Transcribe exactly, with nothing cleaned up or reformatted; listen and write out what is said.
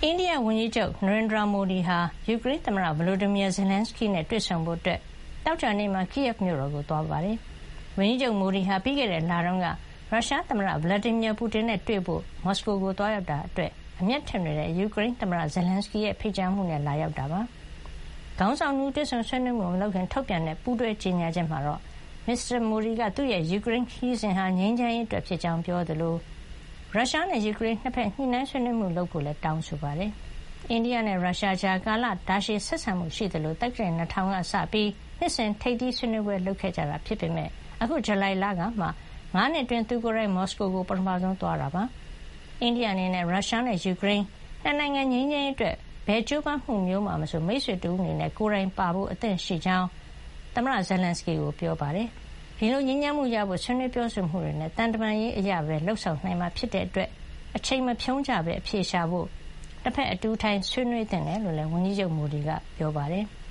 အိန္ဒိယဝန်ကြီးချုပ်နရင်ဒရာမိုဒီဟာယူကရိန်းသမ္မတဗလိုဒီမီယာဇယ်လန်စကီနဲ့တွေ့ဆုံဖို့သောကြာနေ့မှာကိယက်မြို့တော်ကိုသွားပါတယ်။ဝန်ကြီးချုပ်မိုဒီဟာပြီးခဲ့တဲ့လတုန်းကရုရှားသမ္မတဗလာဒီမီယာပူတင်နဲ့တွေ့ဖို့မော်စကိုကိုသွားရောက်တာအတွက်အမျက်ထွက်နေတဲ့ယူကရိန်းသမ္မတဇယ်လန်စကီရဲ့ဖိတ်ကြားမှုနဲ့လာရောက်တာပါ။ခေါင်းဆောင်မှုတွေ့ဆုံဆွေးနွေးမှုမလုပ်ခင်ထုတ်ပြန်တဲ့ပူးတွဲကြေညာချက်မှာတော့မစ္စတာမိုဒီကသူ့ရဲ့ယူကရိန်းခရီးစဉ်ဟာငြိမ်းချမ်းရေးအတွက်ဖြစ်ကြောင်းပြောသလိုရုရှားနဲ့ယူကရိန်းနှစ်ဖက်ညှိနှိုင်းဆွေးနွေးမှုလုပ်ဖို့လည်းတောင်းဆိုပါတယ်။အိန္ဒိယနဲ့ရုရှားကြားကာလတာရှည်ဆက်ဆံမှုရှိသလိုတက္ကရာ၂၀၀၀ကစပြီးနှစ်စဉ်ထိပ်သီးဆွေးနွေးပွဲလုပ်ခဲ့ကြတာဖြစ်ပေမဲ့အခုဇူလိုင်လကမှငါးနှစ်အတွင်းသူကိုယ်တိုင်မော်စကိုကိုပထမဆုံးသွားတာပါ။အိန္ဒိယအနေနဲ့ရုရှားနဲ့ယူကရိန်းနှစ်နိုင်ငံငြိမ်းချမ်းရေးအတွက်ဘယ်ကြိုးပမ်းမှုမျိုးမှမဆိုမိတ်ဆွေတူအနေနဲ့ကိုယ်တိုင်ပါဖို့အသင့်ရှိကြောင်းသမ္မတဇယ်လန်စကီကိုပြောပါတယ်။ဒီလိုငြိမ်းချမ်းမှုရဖို့ဆွေးနွေးပြောဆိုမှုတွေနဲ့တန်တမာရေးအရာပဲလှုပ်ဆောင်နိုင်မှာဖြစ်တဲ့အတွက်အချိန်မဖြုံးကြပဲအဖြေရှာဖို့တစ်ဖက်အတူထိုင်ဆွေးနွေးသင့်တယ်လို့လည်းဝန်ကြီးချုပ်မိုဒီကပြောပါတယ်။